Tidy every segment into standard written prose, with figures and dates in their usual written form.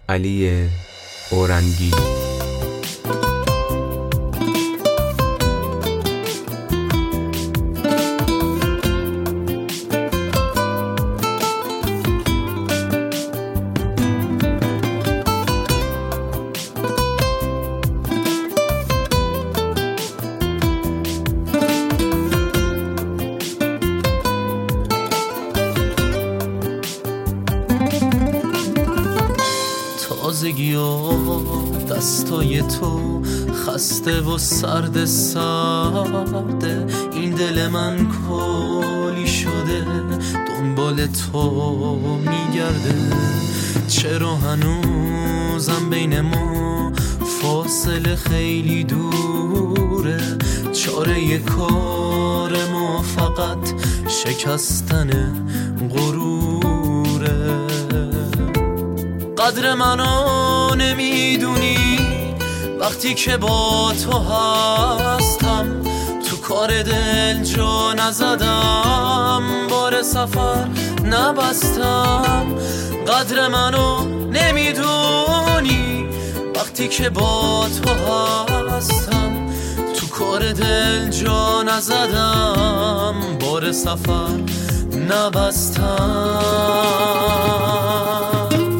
علی اورنگی. تازگی و دستای تو خسته و سرد سرده، این دل من کلی شده دنبال تو میگرده. چرا هنوزم بین ما فاصله خیلی دوره؟ چاره کار ما فقط شکستن غروره. قدر منو نمیدونی وقتی که با تو هستم، تو کار دل جا نزدم، بار سفر نبستم. قدر منو نمیدونی وقتی که با تو هستم، تو کار دل جا نزدم، بار سفر نبستم.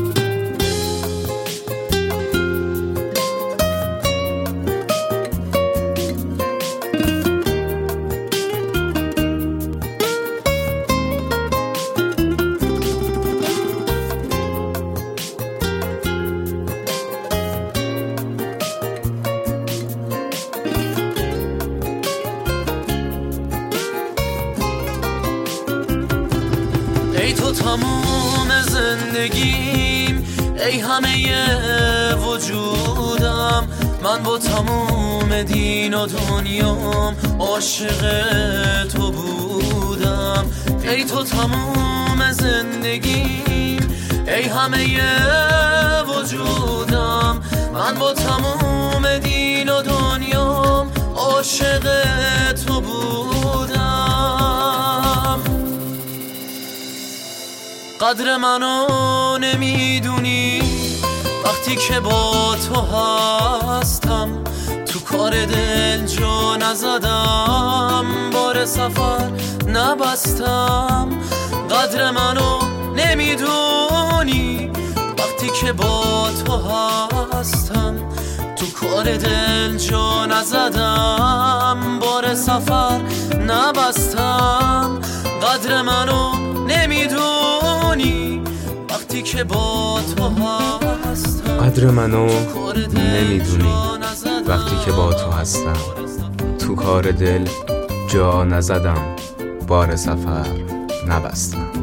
ای تو تموم زندگیم، ای همه وجودم، من با تموم دین و دنیام عاشق تو بودم. ای تو تموم زندگیم، ای همه وجودم، من با تموم دین و دنیام عاشق تو بودم. قدر منو نمیدونی وقتی که با تو هستم، تو کار دل جا نزدم، بار سفر نبستم. قدر منو نمیدونی وقتی که با تو هستم، تو کار دل جا نزدم، بار سفر نبستم. قدر منو نمیدونی وقتی که با تو هستم، قدر منو نمیدونی وقتی که با تو هستم، تو کار دل جا نزدم، بار سفر نبستم.